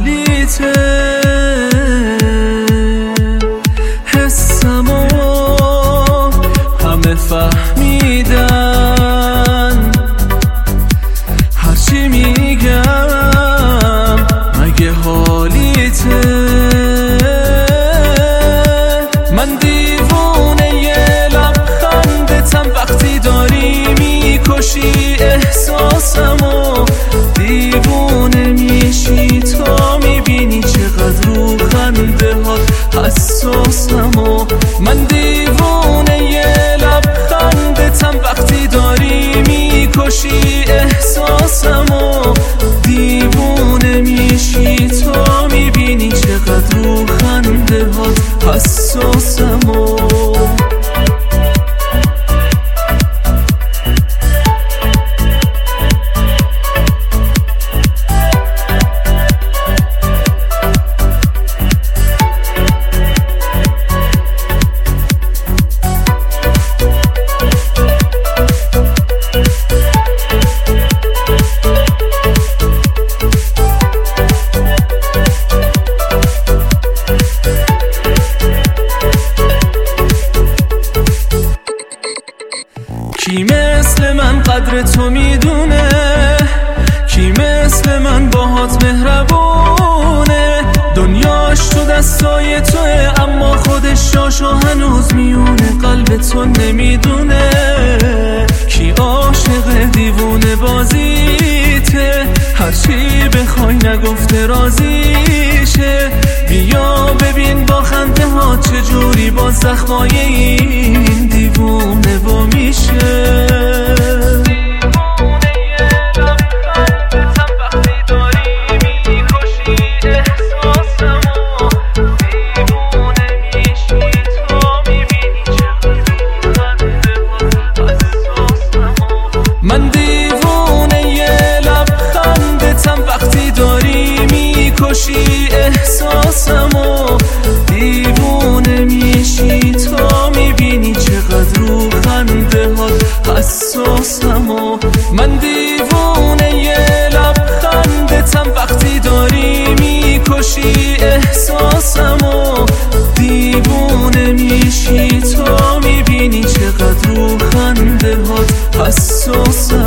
حالیته، حسمو همه فهمیدن، هرچی میگم مگه حالیته. من دیوونه یه لبخندتم وقتی داری میکشی احساسمو، دیوونه میشی تا میبینی چقدر رو خنده ها حساسمو. من دیوونه یه لبخندتم وقتی داری میکشی احساسمو، دیوونه میشی تا میبینی چقدر رو خنده ها حساسمو. کی مثل من قدر تو میدونه، کی مثل من باهات مهربونه، دنیاش تو دستای توه اما خودش شاشو هنوز میونه قلب تو نمیدونه. کی عاشق دیوونه بازیته، هرچی بخوای نگفته راضیشه، بیا ببین با خنده ها چجوری با زخمای این دیوونه با میشه. من دیوونه یه لبخندتم وقتی داری میکشی احساسمو، دیوونه میشی تا میبینی چقدر رو خنده ها حساسمو. من دیوونه یه لبخندتم وقتی داری میکشی احساسمو، دیوونه میشی تا میبینی چقدر رو خنده ها حساسمو.